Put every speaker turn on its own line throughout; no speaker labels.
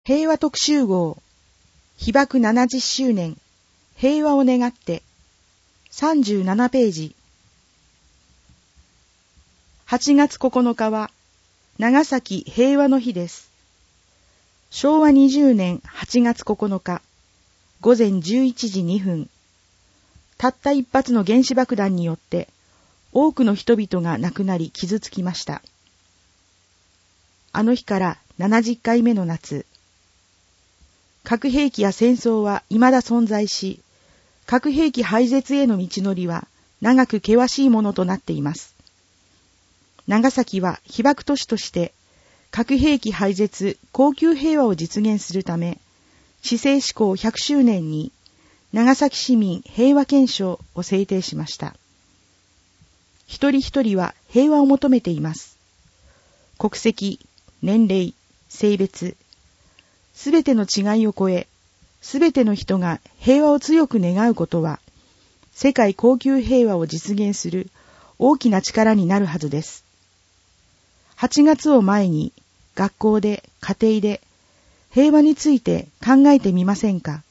平和特集号、被爆70周年、平和を願って、37ページ。8月9日は、長崎平和の日です。昭和20年8月9日、午前11時2分、たった一発の原子爆弾によって、多くの人々が亡くなり傷つきました。あの日から70回目の夏、核兵器や戦争は未だ存在し、核兵器廃絶への道のりは長く険しいものとなっています。長崎は被爆都市として核兵器廃絶恒久平和を実現するため、市政施行100周年に長崎市民平和憲章を制定しました。一人一人は平和を求めています。国籍、年齢、性別、すべての違いを超え、すべての人が平和を強く願うことは、世界恒久平和を実現する大きな力になるはずです。8月を前に、学校で、家庭で、平和について考えてみませんか。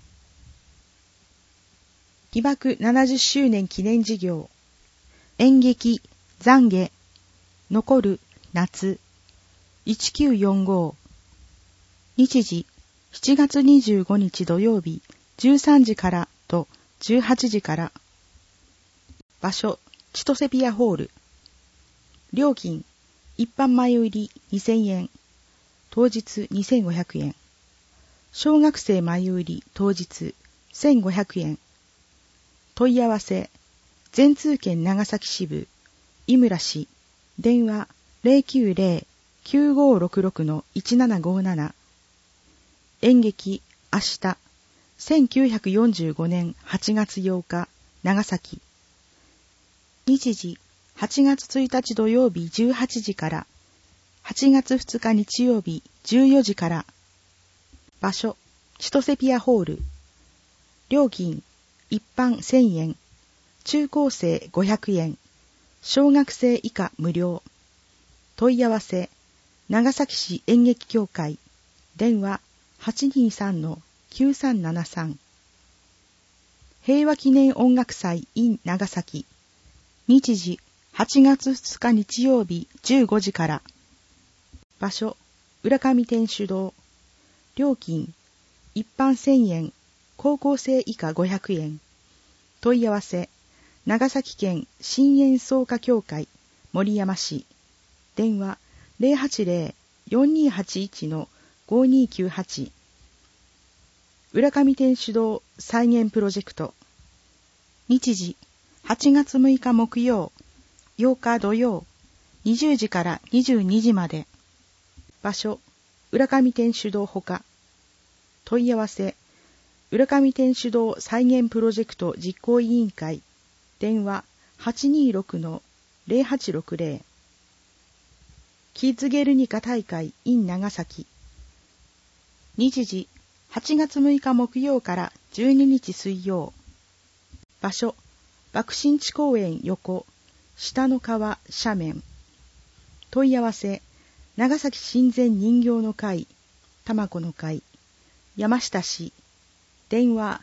被爆70周年記念事業、演劇、懺悔、残る夏、1945、日時、7月25日土曜日、13時からと18時から。場所、千歳ピアホール。料金、一般前売り2000円。当日2500円。小学生前売り当日1500円。問い合わせ、全通圏長崎支部、井村氏、電話090-9566-1757。演劇、明日、1945年8月8日、長崎。日時、8月1日土曜日18時から、8月2日日曜日14時から。場所、千歳ピアホール。料金、一般1000円、中高生500円、小学生以下無料。問い合わせ、長崎市演劇協会、電話823-9373。平和記念音楽祭 in 長崎。日時、8月2日日曜日15時から。場所、浦上天主堂。料金、一般1000円、高校生以下500円。問い合わせ、長崎県新演奏家協会、森山市。電話080-4281-5298。浦上天主堂再現プロジェクト。日時、8月6日木曜、8日土曜、20時から22時まで。場所、浦上天主堂ほか。問い合わせ、浦上天主堂再現プロジェクト実行委員会。電話826-0860。キッズゲルニカ大会 in 長崎。日時、8月6日木曜から12日水曜。場所、爆心地公園横、下の川斜面。問い合わせ、長崎親善人形の会、玉子の会、山下市。電話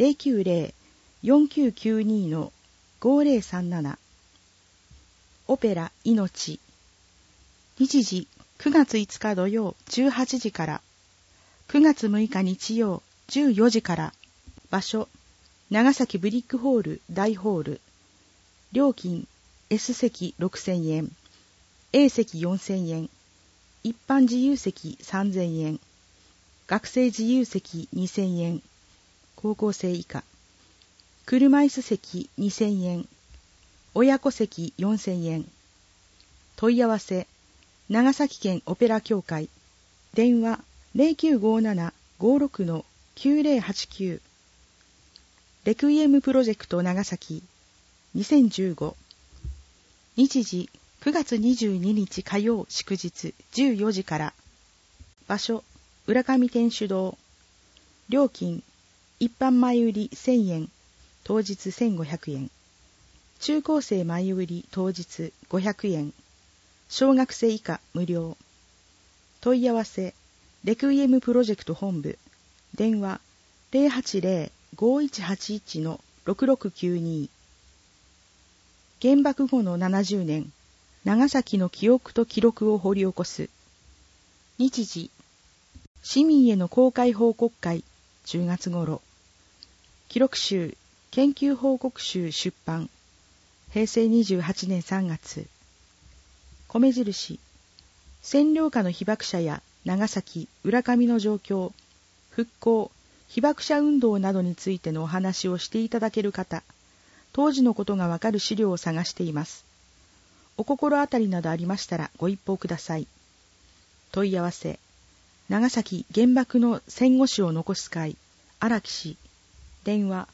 090-4992-5037。オペラ命。日時、9月5日土曜18時から。9月6日日曜14時から。場所、長崎ブリックホール大ホール。料金、S 席6000円、A 席4000円、一般自由席3000円、学生自由席2000円、高校生以下。車椅子席2000円、親子席4000円。問い合わせ、長崎県オペラ協会。電話0957-56-9089。レクイエムプロジェクト長崎2015。日時、9月22日火曜祝日14時から。場所、浦上天主堂。料金、一般前売り1000円、当日1500円。中高生前売り当日500円。小学生以下無料。問い合わせ、 レクイエムプロジェクト本部、電話 080-5181-6692。原爆後の70年、長崎の記憶と記録を掘り起こす。日時、市民への公開報告会、10月頃。記録集、研究報告集出版、平成28年3月。米印、占領下の被爆者や長崎、浦上の状況、復興、被爆者運動などについてのお話をしていただける方、当時のことがわかる資料を探しています。お心当たりなどありましたらご一報ください。問い合わせ、長崎原爆の戦後史を残す会、荒木氏、電話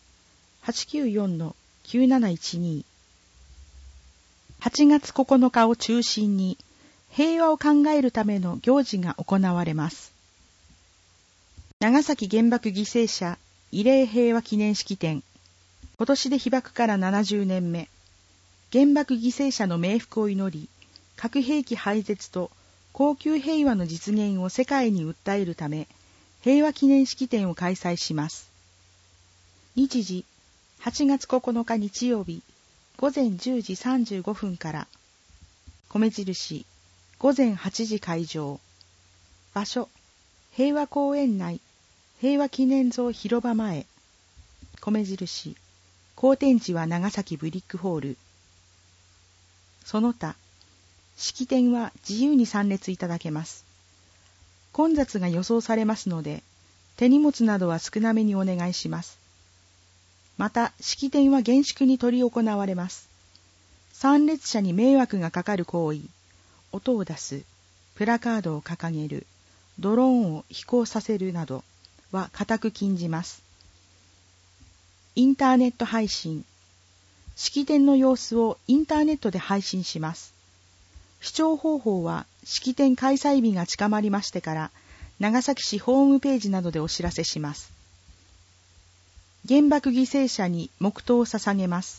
894-9712。8月9日を中心に、平和を考えるための行事が行われます。長崎原爆犠牲者慰霊平和記念式典。今年で被爆から70年目。原爆犠牲者の冥福を祈り、核兵器廃絶と恒久平和の実現を世界に訴えるため、平和記念式典を開催します。日時、8月9日日曜日、午前10時35分から。米印、午前8時会場。場所、平和公園内、平和記念像広場前。米印、公展示は長崎ブリックホール。その他、式典は自由に参列いただけます。混雑が予想されますので、手荷物などは少なめにお願いします。また、式典は厳粛に執り行われます。参列者に迷惑がかかる行為、音を出す、プラカードを掲げる、ドローンを飛行させるなどは固く禁じます。インターネット配信。式典の様子をインターネットで配信します。視聴方法は式典開催日が近まりましてから、長崎市ホームページなどでお知らせします。原爆犠牲者に黙祷を捧げます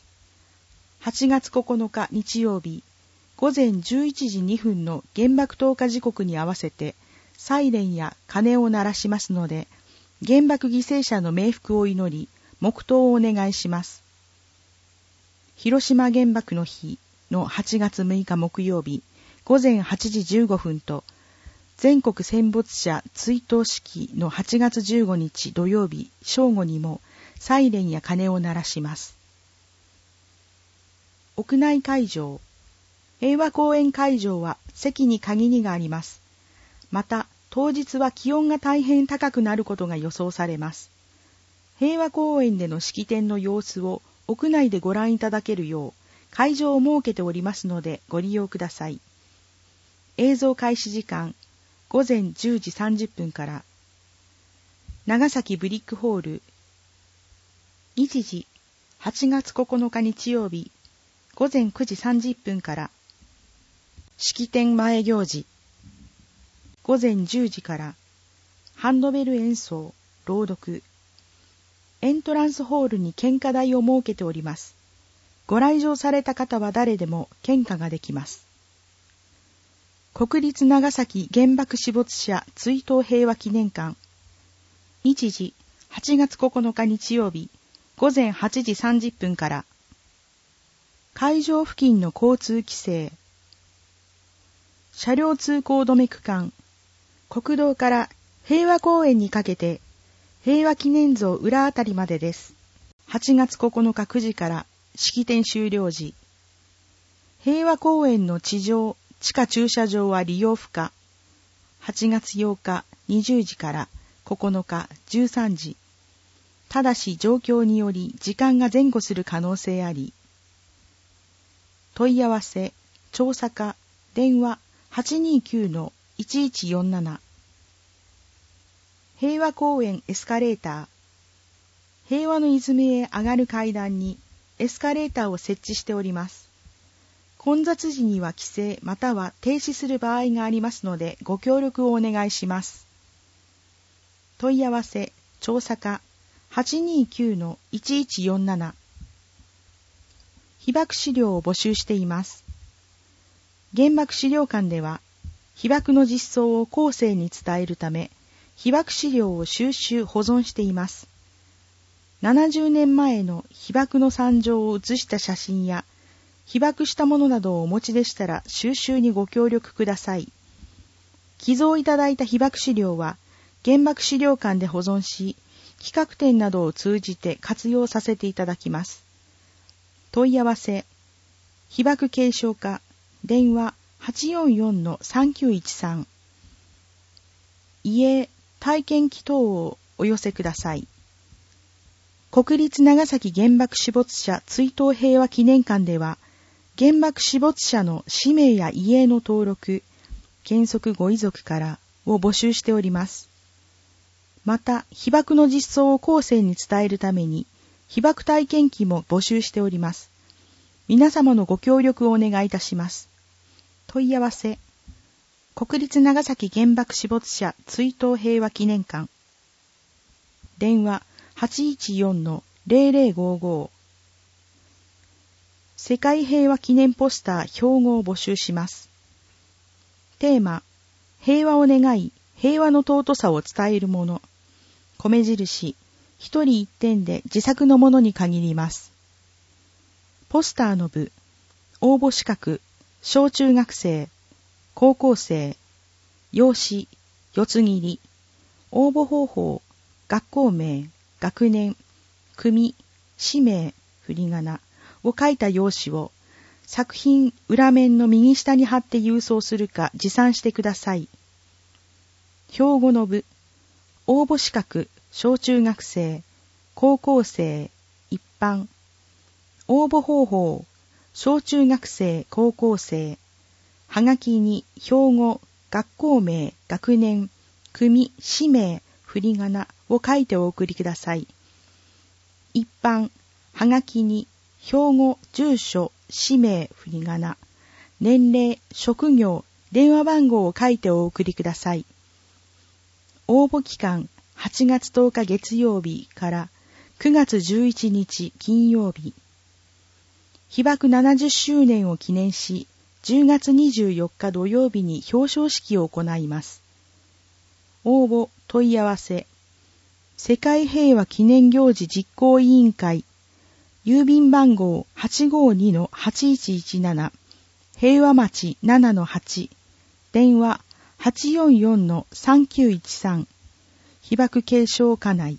。8月9日日曜日、午前11時2分の原爆投下時刻に合わせて、サイレンや鐘を鳴らしますので、原爆犠牲者の冥福を祈り、黙祷をお願いします。広島原爆の日の8月6日木曜日、午前8時15分と、全国戦没者追悼式の8月15日土曜日正午にも、サイレンや鐘を鳴らします。屋内会場。平和公園会場は席に限りがあります。また、当日は気温が大変高くなることが予想されます。平和公園での式典の様子を屋内でご覧いただけるよう、会場を設けておりますのでご利用ください。映像開始時間、午前10時30分から。長崎ブリックホール。日時、8月9日日曜日、午前9時30分から。式典前行事。午前10時から、ハンドベル演奏、朗読。エントランスホールに献花台を設けております。ご来場された方は誰でも献花ができます。国立長崎原爆死没者追悼平和記念館。日時、8月9日日曜日、午前8時30分から。会場付近の交通規制。車両通行止め区間。国道から平和公園にかけて、平和記念像裏あたりまでです。8月9日9時から式典終了時。平和公園の地上、地下駐車場は利用不可。8月8日20時から9日13時。ただし状況により時間が前後する可能性あり。問い合わせ、調査課、電話 829-1147。平和公園エスカレーター。平和の泉へ上がる階段にエスカレーターを設置しております。混雑時には規制または停止する場合がありますのでご協力をお願いします。問い合わせ、調査課 829-1147。被爆資料を募集しています。原爆資料館では、被爆の実相を後世に伝えるため、 被爆資料を収集保存しています。70年前の被爆の惨状を写した写真や、被爆したものなどをお持ちでしたら収集にご協力ください。寄贈いただいた被爆資料は、原爆資料館で保存し、企画展などを通じて活用させていただきます。問い合わせ、被爆継承課、電話 844-3913。遺影、体験記等をお寄せください。国立長崎原爆死没者追悼平和記念館では、原爆死没者の氏名や遺影の登録、原則ご遺族からを募集しております。また、被爆の実相を後世に伝えるために、被爆体験記も募集しております。皆様のご協力をお願いいたします。問い合わせ、国立長崎原爆死没者追悼平和記念館。電話 814-0055。世界平和記念ポスター標語を募集します。テーマ、平和を願い、平和の尊さを伝えるもの。米印、一人一点で自作のものに限ります。ポスターの部、応募資格、小中学生、高校生、用紙、四つ切り、応募方法、学校名、学年、組、氏名、振り仮名を書いた用紙を作品裏面の右下に貼って郵送するか持参してください。標語の部、応募資格、小中学生、高校生、一般、応募方法、小中学生、高校生、はがきに標語、学校名、学年、組、氏名、振り仮名を書いてお送りください。一般、はがきに標語、住所、氏名、振り仮名、年齢、職業、電話番号を書いてお送りください。応募期間、8月10日月曜日から9月11日金曜日。被爆70周年を記念し、10月24日土曜日に表彰式を行います。応募、問い合わせ、世界平和記念行事実行委員会、郵便番号 852-8117、平和町 7-8、電話 844-3913、被爆継承課内。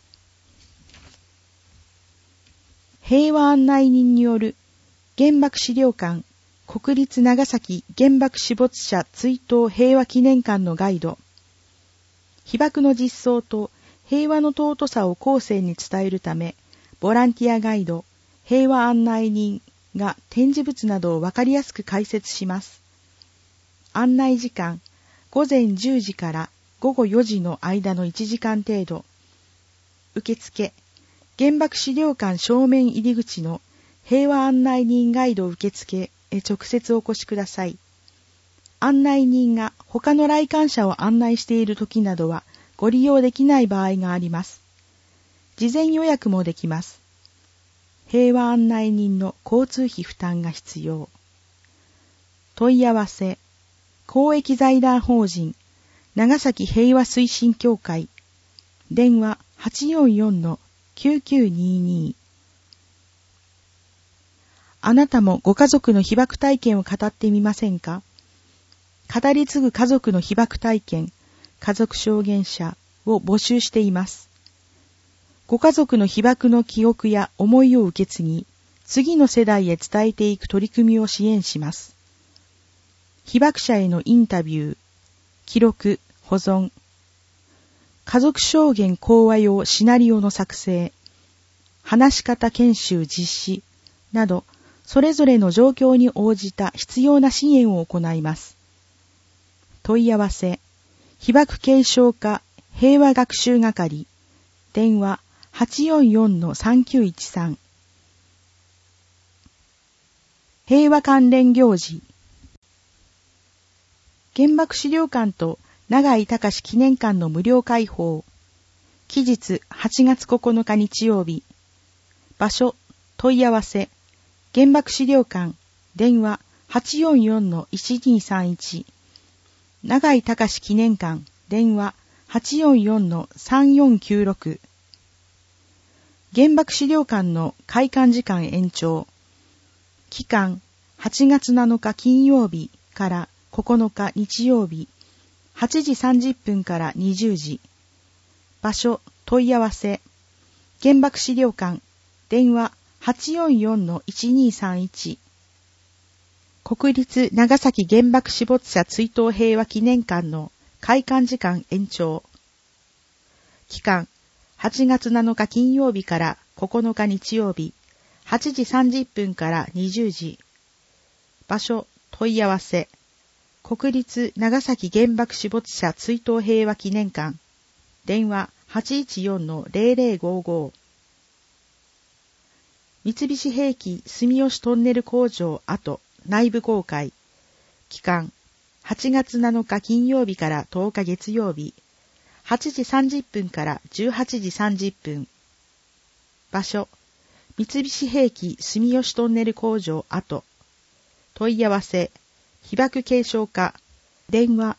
平和案内人による原爆資料館国立長崎原爆死没者追悼平和記念館のガイド。被爆の実相と平和の尊さを後世に伝えるため、ボランティアガイド、平和案内人が展示物などをわかりやすく解説します。案内時間、午前10時から午後4時の間の1時間程度。受付、原爆資料館正面入り口の平和案内人ガイド受付へ直接お越しください。案内人が他の来館者を案内している時などはご利用できない場合があります。事前予約もできます。平和案内人の交通費負担が必要。問い合わせ、公益財団法人長崎平和推進協会、電話 844-9922。あなたもご家族の被爆体験を語ってみませんか？語り継ぐ家族の被爆体験、家族証言者を募集しています。ご家族の被爆の記憶や思いを受け継ぎ、次の世代へ伝えていく取り組みを支援します。被爆者へのインタビュー、記録、保存、家族証言講話用シナリオの作成、話し方研修実施など、それぞれの状況に応じた必要な支援を行います。問い合わせ、被爆継承課平和学習係、電話 844-3913。平和関連行事、原爆資料館と永井隆記念館の無料開放。期日8月9日日曜日。場所、問い合わせ、原爆資料館、電話 844-1231。永井隆記念館、電話 844-3496。原爆資料館の開館時間延長。期間8月7日金曜日から9日日曜日、8時30分から20時。場所問い合わせ。原爆資料館、電話 844-1231。国立長崎原爆死没者追悼平和記念館の開館時間延長。期間8月7日金曜日から9日日曜日、8時30分から20時。場所問い合わせ。国立長崎原爆死没者追悼平和記念館。電話 814-0055。三菱兵器住吉トンネル工場跡内部公開。期間8月7日金曜日から10日月曜日、8時30分から18時30分。場所三菱兵器住吉トンネル工場跡。問い合わせ被爆継承課。電話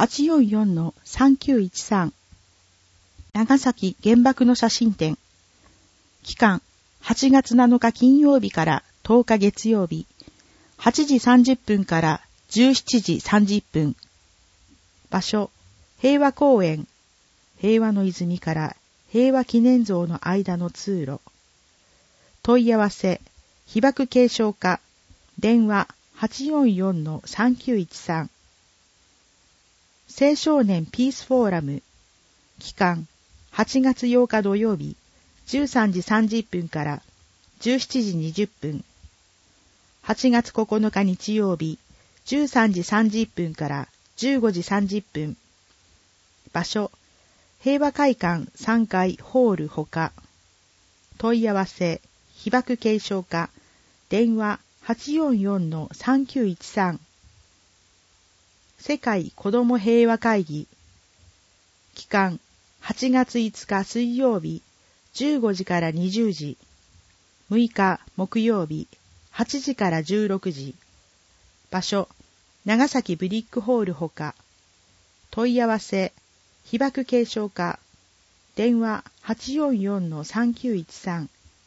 844-3913。長崎原爆の写真展。期間8月7日金曜日から10日月曜日、8時30分から17時30分。場所平和公園。平和の泉から平和記念像の間の通路。問い合わせ被爆継承課。電話 844-3913。青少年ピースフォーラム。期間8月8日土曜日、13時30分から17時20分。8月9日日曜日、13時30分から15時30分。場所平和会館3階ホールほか。問い合わせ被爆継承課。電話 844-3913。世界子ども平和会議。期間8月5日水曜日、15時から20時。6日木曜日、8時から16時。場所長崎ブリックホールほか。問い合わせ被爆継承課。電話 844-3913。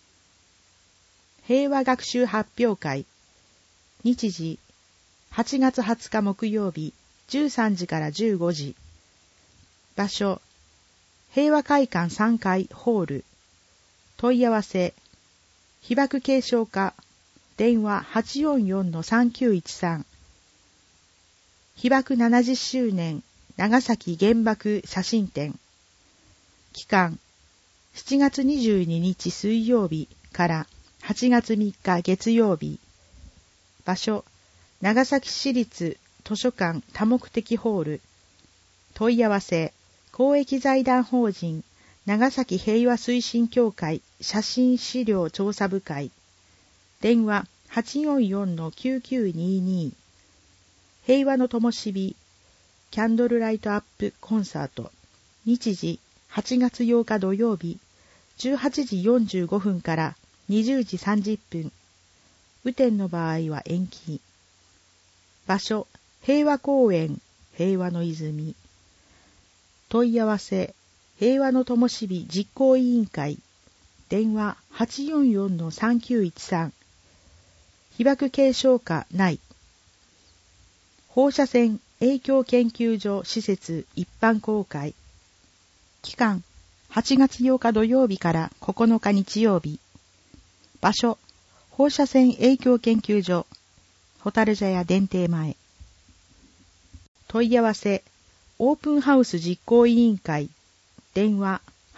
平和学習発表会。日時8月20日木曜日、13時から15時。場所平和会館3階ホール。問い合わせ被爆継承課。電話 844-3913。被爆70周年長崎原爆写真展。期間7月22日水曜日から8月3日月曜日。場所長崎市立図書館多目的ホール。問い合わせ公益財団法人長崎平和推進協会写真資料調査部会。電話 844-9922。平和の灯火キャンドルライトアップコンサート。日時8月8日土曜日、18時45分から20時30分。雨天の場合は延期。場所平和公園平和の泉。問い合わせ平和の灯火実行委員会。電話 844-3913。被爆継承課内。放射線影響研究所施設一般公開。期間8月8日土曜日から9日日曜日。場所放射線影響研究所蛍茶屋電停前。問い合わせオープンハウス実行委員会。電話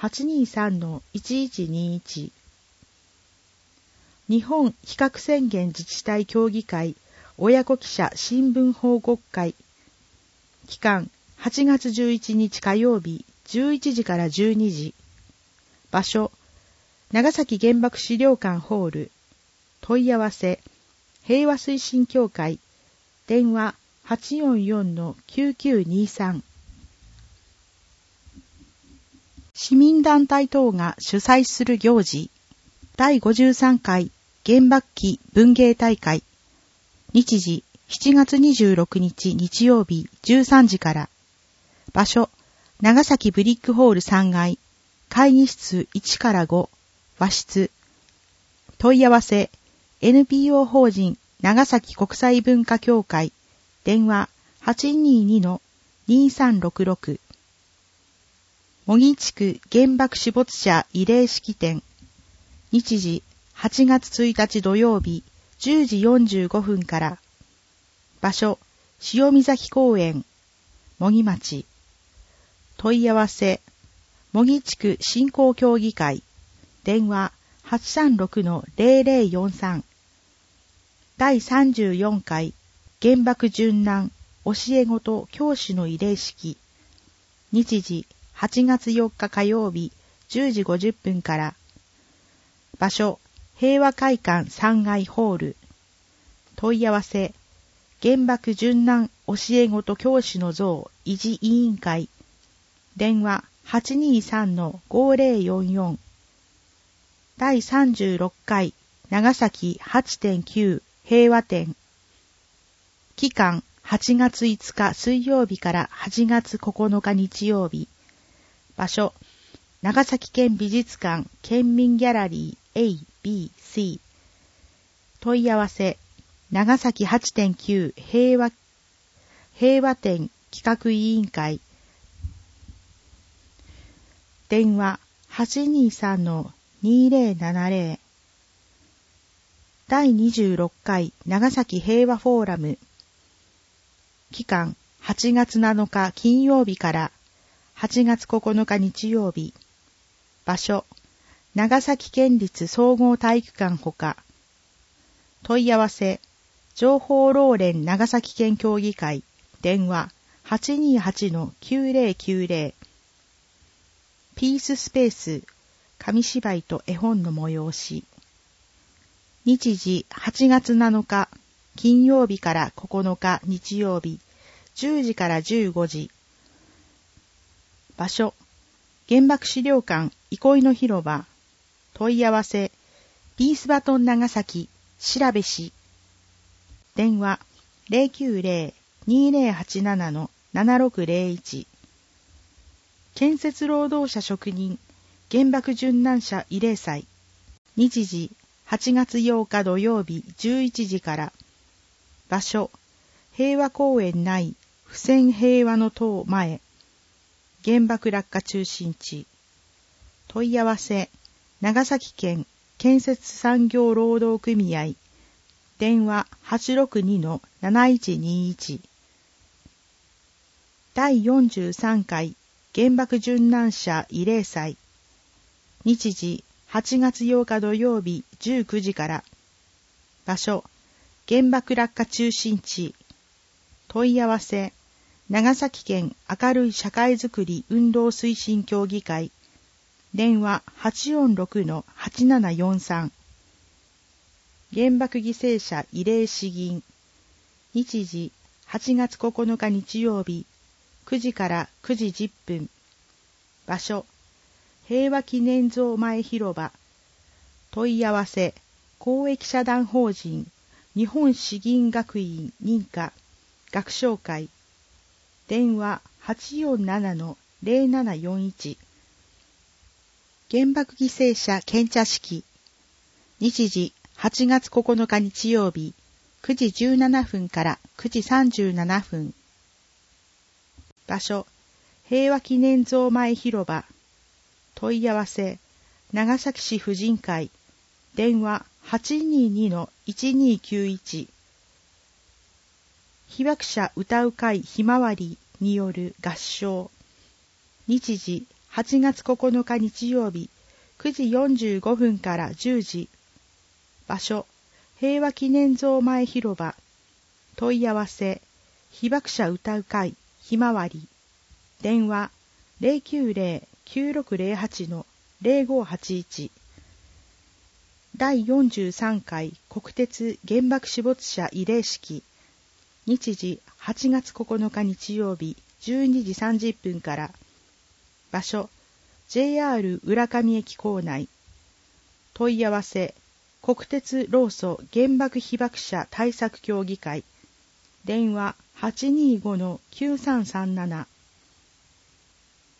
823-1121。日本非核宣言自治体協議会親子記者新聞報告会。期間8月11日火曜日11時から12時。場所長崎原爆資料館ホール。問い合わせ平和推進協会。電話 844-9923。市民団体等が主催する行事。第53回原爆旗文芸大会。日時7月26日日曜日13時から。場所長崎ブリックホール3階、会議室1から5、和室。問い合わせ、NPO 法人長崎国際文化協会、電話 822-2366。模擬地区原爆死没者慰霊式典。日時8月1日土曜日10時45分から。場所、潮岬公園、模擬町。問い合わせ、模擬地区振興協議会、電話 836-0043。第34回原爆殉難教え子と教師の慰霊式。日時8月4日火曜日10時50分から。場所、平和会館3階ホール。問い合わせ、原爆殉難教え子と教師の像維持委員会。電話 823-5044。第36回長崎 8.9 平和展。期間8月5日水曜日から8月9日日曜日。場所、長崎県美術館県民ギャラリー A、B、C。問い合わせ、長崎 8.9 平和展企画委員会。電話 823-2070。第26回長崎平和フォーラム。期間8月7日金曜日から8月9日日曜日。場所、長崎県立総合体育館ほか。問い合わせ、情報労連長崎県協議会。電話 828-9090。ピーススペース、紙芝居と絵本の催し。日時8月7日金曜日から9日日曜日10時から15時。場所、原爆資料館憩いの広場。問い合わせ、ピースバトン長崎調べ市。電話 090-2087-7601。建設労働者職人原爆殉難者慰霊祭。日時8月8日土曜日11時から。場所、平和公園内不戦平和の塔前。原爆落下中心地。問い合わせ、長崎県建設産業労働組合。電話 862-7121。第43回原爆殉難者慰霊祭。日時8月8日土曜日19時から。場所、原爆落下中心地。問い合わせ、長崎県明るい社会づくり運動推進協議会。電話 846-8743。原爆犠牲者慰霊詩吟。日時8月9日日曜日9時から9時10分。場所、平和記念像前広場。問い合わせ、公益社団法人日本詩吟学院認可学唱会。電話 847-0741。原爆犠牲者献茶式。日時8月9日日曜日9時17分から9時37分。場所、平和記念像前広場。問い合わせ、長崎市婦人会。電話 822-1291。被爆者歌う会ひまわりによる合唱。日時8月9日日曜日9時45分から10時。場所、平和記念像前広場。問い合わせ、被爆者歌う会ひまわり。電話 090-9608-0581。第43回国鉄原爆死没者慰霊式。日時8月9日日曜日12時30分から。場所、JR 浦上駅構内。問い合わせ、国鉄労組原爆被爆者対策協議会。電話 825-9337。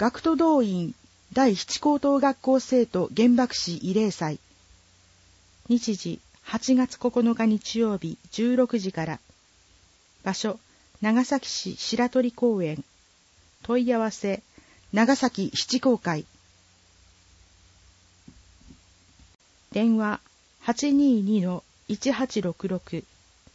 学徒動員第七高等学校生徒原爆死慰霊祭。日時8月9日日曜日16時から。場所長崎市白鳥公園。問い合わせ長崎七公会。電話 822-1866。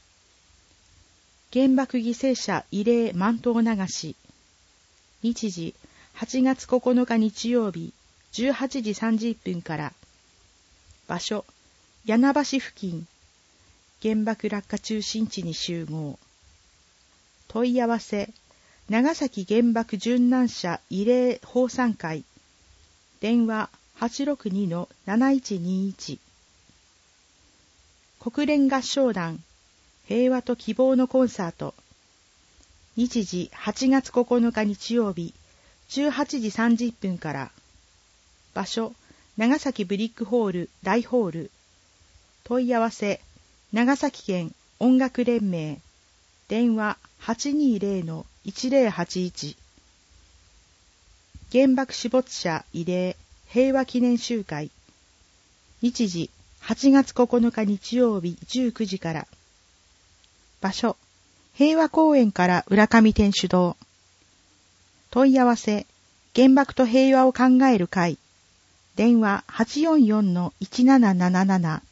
原爆犠牲者慰霊満刀流し。日時8月9日日曜日18時30分から。場所柳橋付近。原爆落下中心地に集合。問い合わせ長崎原爆殉難者慰霊奉賛会。電話 862-7121。国連合唱団平和と希望のコンサート。日時8月9日日曜日18時30分から。場所長崎ブリックホール大ホール。問い合わせ長崎県音楽連盟。電話 820-1081。原爆死没者慰霊平和記念集会。日時8月9日日曜日19時から。場所平和公園から浦上天主堂。問い合わせ原爆と平和を考える会。電話 844-1777。